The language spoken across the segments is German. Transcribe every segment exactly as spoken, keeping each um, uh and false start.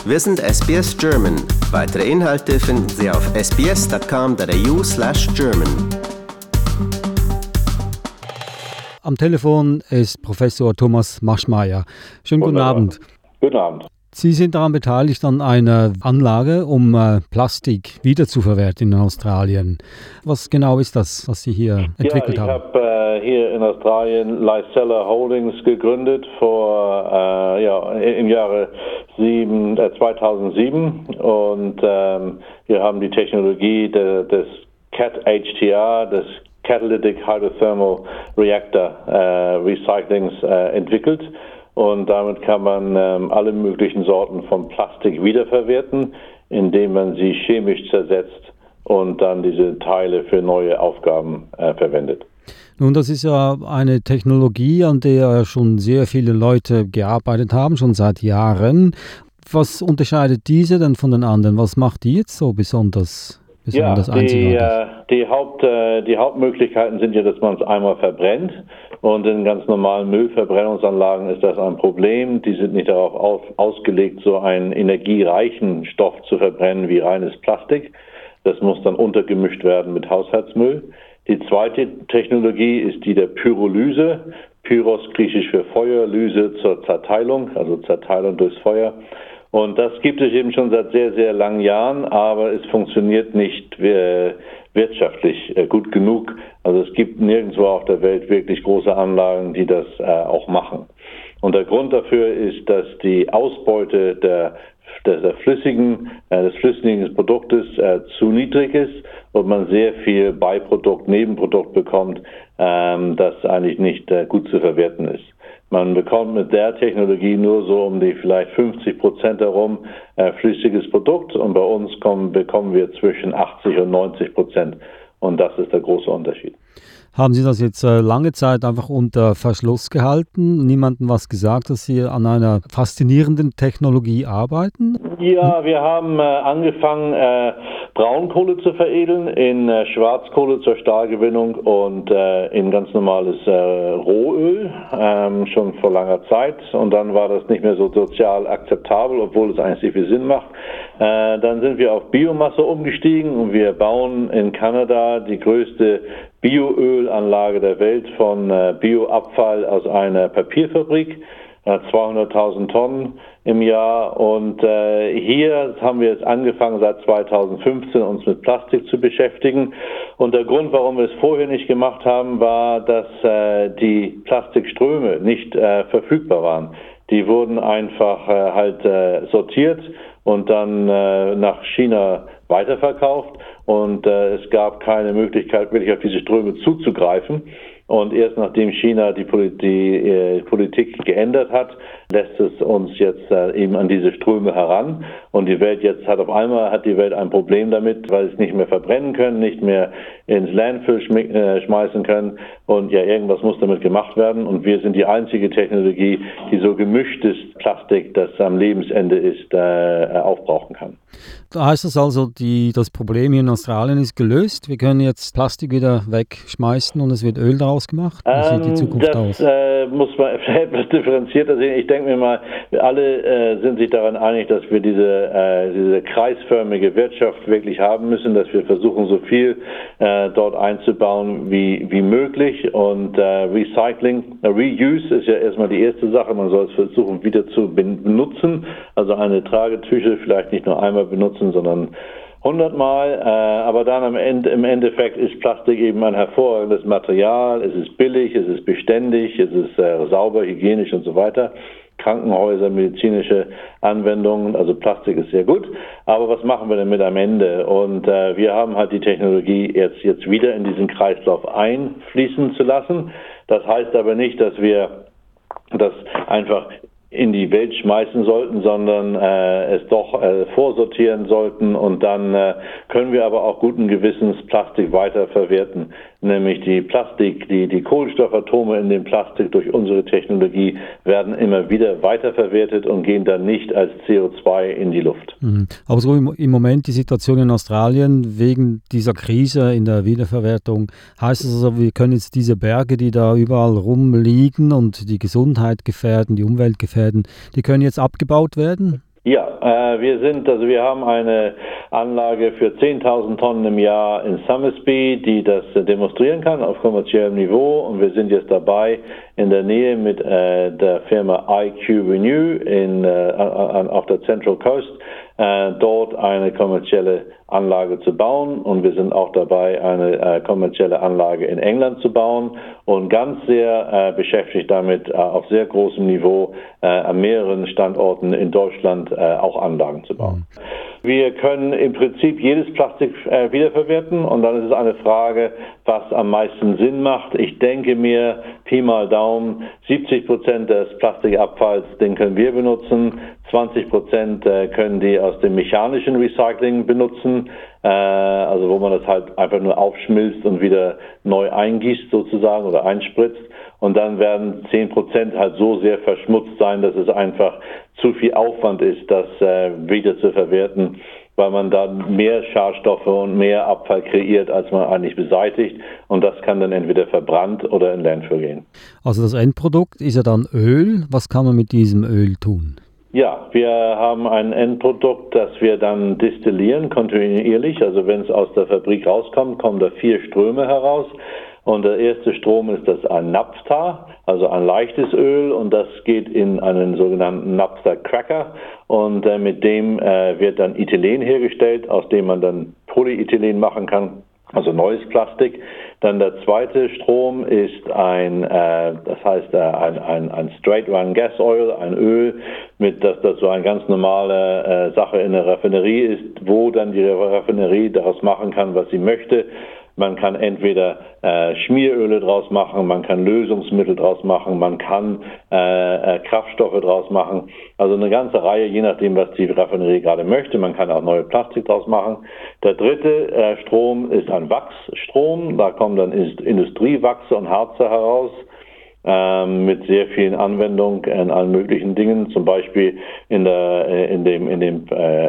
Wir sind S B S German. Weitere Inhalte finden Sie auf s b s dot com dot a u slash German. Am Telefon ist Professor Thomas Maschmeyer. Schönen guten Abend. Guten Abend. Sie sind daran beteiligt an einer Anlage, um äh, Plastik wiederzuverwerten in Australien. Was genau ist das, was Sie hier entwickelt ja, ich haben? Ich habe äh, hier in Australien Licella Holdings gegründet vor äh, ja, im Jahre sieben, äh, zweitausendsieben und ähm, wir haben die Technologie de, des C A T H T R, des Catalytic Hydrothermal Reactor äh, Recyclings äh, entwickelt. Und damit kann man ähm, alle möglichen Sorten von Plastik wiederverwerten, indem man sie chemisch zersetzt und dann diese Teile für neue Aufgaben äh, verwendet. Nun, das ist ja eine Technologie, an der schon sehr viele Leute gearbeitet haben, schon seit Jahren. Was unterscheidet diese denn von den anderen? Was macht die jetzt so besonders? Ja, die, äh, die, Haupt, äh, die Hauptmöglichkeiten sind ja, dass man es einmal verbrennt und in ganz normalen Müllverbrennungsanlagen ist das ein Problem. Die sind nicht darauf auf, ausgelegt, so einen energiereichen Stoff zu verbrennen wie reines Plastik. Das muss dann untergemischt werden mit Haushaltsmüll. Die zweite Technologie ist die der Pyrolyse. Pyros, griechisch für Feuer, Lyse zur Zerteilung, also Zerteilung durchs Feuer. Und das gibt es eben schon seit sehr, sehr langen Jahren, aber es funktioniert nicht äh, wirtschaftlich äh, gut genug. Also es gibt nirgendwo auf der Welt wirklich große Anlagen, die das äh, auch machen. Und der Grund dafür ist, dass die Ausbeute der, der, der flüssigen, äh, des flüssigen Produktes äh, zu niedrig ist und man sehr viel Beiprodukt, Nebenprodukt bekommt, ähm, das eigentlich nicht äh, gut zu verwerten ist. Man bekommt mit der Technologie nur so um die vielleicht fünfzig Prozent herum äh, flüssiges Produkt und bei uns kommen, bekommen wir zwischen achtzig und neunzig Prozent und das ist der große Unterschied. Haben Sie das jetzt äh, lange Zeit einfach unter Verschluss gehalten? Niemandem was gesagt, dass Sie an einer faszinierenden Technologie arbeiten? Ja, wir haben äh, angefangen, äh, Braunkohle zu veredeln in äh, Schwarzkohle zur Stahlgewinnung und äh, in ganz normales äh, Rohöl, ähm, schon vor langer Zeit. Und dann war das nicht mehr so sozial akzeptabel, obwohl es eigentlich sehr viel Sinn macht. Äh, dann sind wir auf Biomasse umgestiegen und wir bauen in Kanada die größte Bioölanlage der Welt von äh, Bioabfall aus einer Papierfabrik, äh, zweihunderttausend Tonnen im Jahr. Und äh, hier haben wir jetzt angefangen, seit zweitausendfünfzehn uns mit Plastik zu beschäftigen. Und der Grund, warum wir es vorher nicht gemacht haben, war, dass äh, die Plastikströme nicht äh, verfügbar waren. Die wurden einfach äh, halt äh, sortiert und dann äh, nach China weiterverkauft und äh, es gab keine Möglichkeit, wirklich auf diese Ströme zuzugreifen. Und erst nachdem China die, Poli- die äh, Politik geändert hat, lässt es uns jetzt äh, eben an diese Ströme heran. Und die Welt jetzt hat auf einmal hat die Welt ein Problem damit, weil sie es nicht mehr verbrennen können, nicht mehr ins Landfill schm- äh, schmeißen können. Und ja, irgendwas muss damit gemacht werden. Und wir sind die einzige Technologie, die so gemischtes Plastik, das am Lebensende ist, äh, aufbrauchen kann. Da heißt das also, die, das Problem hier in Australien ist gelöst. Wir können jetzt Plastik wieder wegschmeißen und es wird Öl daraus gemacht. Wie sieht die Zukunft das, aus? Das äh, muss man etwas differenzierter sehen. Ich denke mir mal, alle äh, sind sich daran einig, dass wir diese, äh, diese kreisförmige Wirtschaft wirklich haben müssen, dass wir versuchen, so viel äh, dort einzubauen wie, wie möglich. Und äh, Recycling, äh, Reuse ist ja erstmal die erste Sache. Man soll es versuchen, wieder zu benutzen. Also eine Tragetüte vielleicht nicht nur einmal benutzen, sondern hundertmal, äh, aber dann am Ende, im Endeffekt ist Plastik eben ein hervorragendes Material, es ist billig, es ist beständig, es ist äh, sauber, hygienisch und so weiter. Krankenhäuser, medizinische Anwendungen, also Plastik ist sehr gut, aber was machen wir denn mit am Ende? Und äh, wir haben halt die Technologie jetzt, jetzt wieder in diesen Kreislauf einfließen zu lassen. Das heißt aber nicht, dass wir das einfach in die Welt schmeißen sollten, sondern äh, es doch äh, vorsortieren sollten und dann äh, können wir aber auch guten Gewissens Plastik weiterverwerten, nämlich die Plastik, die, die Kohlenstoffatome in dem Plastik durch unsere Technologie werden immer wieder weiterverwertet und gehen dann nicht als C O zwei in die Luft. Mhm. Aber so im, im Moment die Situation in Australien wegen dieser Krise in der Wiederverwertung, heißt es also, wir können jetzt diese Berge, die da überall rumliegen und die Gesundheit gefährden, die Umwelt gefährden, die können jetzt abgebaut werden? Ja, äh, wir sind, also wir haben eine Anlage für zehntausend Tonnen im Jahr in Somersby, die das äh, demonstrieren kann auf kommerziellem Niveau, und wir sind jetzt dabei, in der Nähe mit äh, der Firma I Q Renew in, äh, auf der Central Coast äh, dort eine kommerzielle Anlage zu bauen, und wir sind auch dabei, eine äh, kommerzielle Anlage in England zu bauen und ganz sehr äh, beschäftigt damit, äh, auf sehr großem Niveau äh, an mehreren Standorten in Deutschland äh, auch Anlagen zu bauen. Mhm. Wir können im Prinzip jedes Plastik äh, wiederverwerten, und dann ist es eine Frage, was am meisten Sinn macht. Ich denke mir, Pi mal Daumen, siebzig Prozent des Plastikabfalls, den können wir benutzen, zwanzig Prozent äh, können die aus dem mechanischen Recycling benutzen, äh, also wo man das halt einfach nur aufschmilzt und wieder neu eingießt sozusagen oder einspritzt. Und dann werden zehn Prozent halt so sehr verschmutzt sein, dass es einfach zu viel Aufwand ist, das äh, wieder zu verwerten, weil man dann mehr Schadstoffe und mehr Abfall kreiert, als man eigentlich beseitigt. Und das kann dann entweder verbrannt oder in Landfill gehen. Also das Endprodukt ist ja dann Öl. Was kann man mit diesem Öl tun? Ja, wir haben ein Endprodukt, das wir dann destillieren, kontinuierlich. Also wenn es aus der Fabrik rauskommt, kommen da vier Ströme heraus. Und der erste Strom ist das ein Naphtha, also ein leichtes Öl, und das geht in einen sogenannten Naphtha-Cracker, und äh, mit dem äh, wird dann Ethylen hergestellt, aus dem man dann Polyethylen machen kann, also neues Plastik. Dann der zweite Strom ist ein, äh, das heißt äh, ein, ein, ein Straight-Run Gas Oil, ein Öl, mit das, das so eine ganz normale äh, Sache in der Raffinerie ist, wo dann die Raffinerie daraus machen kann, was sie möchte. Man kann entweder äh, Schmieröle draus machen, man kann Lösungsmittel draus machen, man kann äh, äh, Kraftstoffe draus machen. Also eine ganze Reihe, je nachdem, was die Raffinerie gerade möchte. Man kann auch neue Plastik draus machen. Der dritte äh, Strom ist ein Wachsstrom. Da kommen dann Industriewachse und Harze heraus. Ähm, mit sehr vielen Anwendungen in allen möglichen Dingen, zum Beispiel in der in dem in dem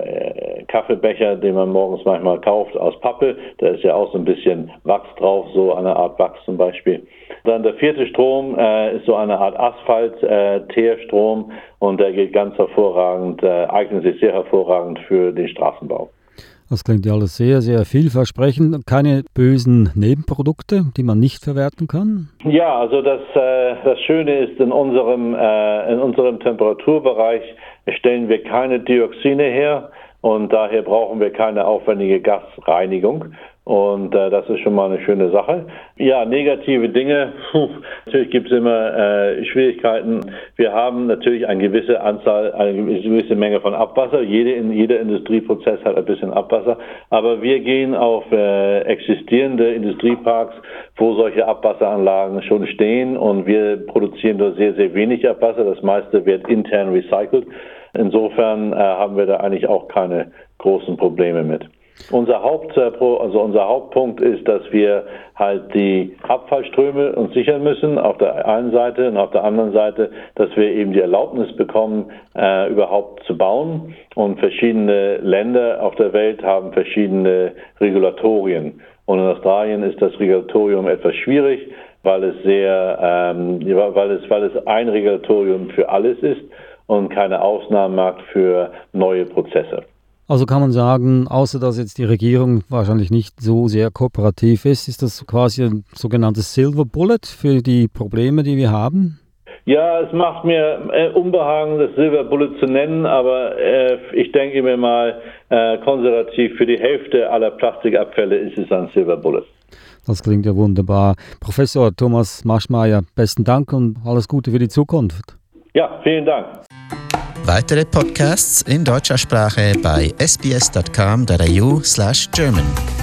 äh, Kaffeebecher, den man morgens manchmal kauft aus Pappe, da ist ja auch so ein bisschen Wachs drauf, so eine Art Wachs zum Beispiel. Dann der vierte Strom äh, ist so eine Art Asphalt-Teerstrom, äh, und der geht ganz hervorragend, äh, eignet sich sehr hervorragend für den Straßenbau. Das klingt ja alles sehr, sehr vielversprechend. Keine bösen Nebenprodukte, die man nicht verwerten kann? Ja, also das, äh, das Schöne ist, in unserem, äh, in unserem Temperaturbereich stellen wir keine Dioxine her, und daher brauchen wir keine aufwendige Gasreinigung. Und äh, das ist schon mal eine schöne Sache. Ja, negative Dinge. Puh, natürlich gibt es immer äh, Schwierigkeiten. Wir haben natürlich eine gewisse Anzahl, eine gewisse Menge von Abwasser. Jede, jeder Industrieprozess hat ein bisschen Abwasser. Aber wir gehen auf äh, existierende Industrieparks, wo solche Abwasseranlagen schon stehen, und wir produzieren nur sehr, sehr wenig Abwasser. Das meiste wird intern recycelt. Insofern äh, haben wir da eigentlich auch keine großen Probleme mit. Unser Haupt, also unser Hauptpunkt ist, dass wir halt die Abfallströme uns sichern müssen, auf der einen Seite, und auf der anderen Seite, dass wir eben die Erlaubnis bekommen, äh, überhaupt zu bauen. Und verschiedene Länder auf der Welt haben verschiedene Regulatorien. Und in Australien ist das Regulatorium etwas schwierig, weil es sehr, ähm, weil es, weil es ein Regulatorium für alles ist und keine Ausnahmen macht für neue Prozesse. Also kann man sagen, außer dass jetzt die Regierung wahrscheinlich nicht so sehr kooperativ ist, ist das quasi ein sogenanntes Silver Bullet für die Probleme, die wir haben? Ja, es macht mir äh, Unbehagen, das Silver Bullet zu nennen, aber äh, ich denke mir mal, äh, konservativ für die Hälfte aller Plastikabfälle ist es ein Silver Bullet. Das klingt ja wunderbar. Professor Thomas Maschmeyer, besten Dank und alles Gute für die Zukunft. Ja, vielen Dank. Weitere Podcasts in deutscher Sprache bei sbs dot com dot a u slash German.